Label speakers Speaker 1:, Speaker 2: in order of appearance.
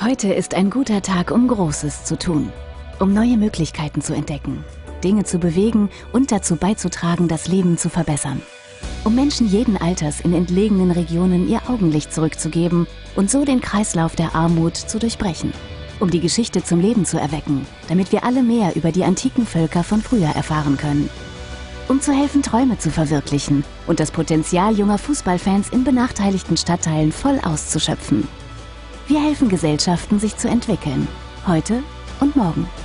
Speaker 1: Heute ist ein guter Tag, um Großes zu tun. Um neue Möglichkeiten zu entdecken, Dinge zu bewegen und dazu beizutragen, das Leben zu verbessern. Um Menschen jeden Alters in entlegenen Regionen ihr Augenlicht zurückzugeben und so den Kreislauf der Armut zu durchbrechen. Um die Geschichte zum Leben zu erwecken, damit wir alle mehr über die antiken Völker von früher erfahren können. Um zu helfen, Träume zu verwirklichen und das Potenzial junger Fußballfans in benachteiligten Stadtteilen voll auszuschöpfen. Wir helfen Gesellschaften, sich zu entwickeln. Heute und morgen.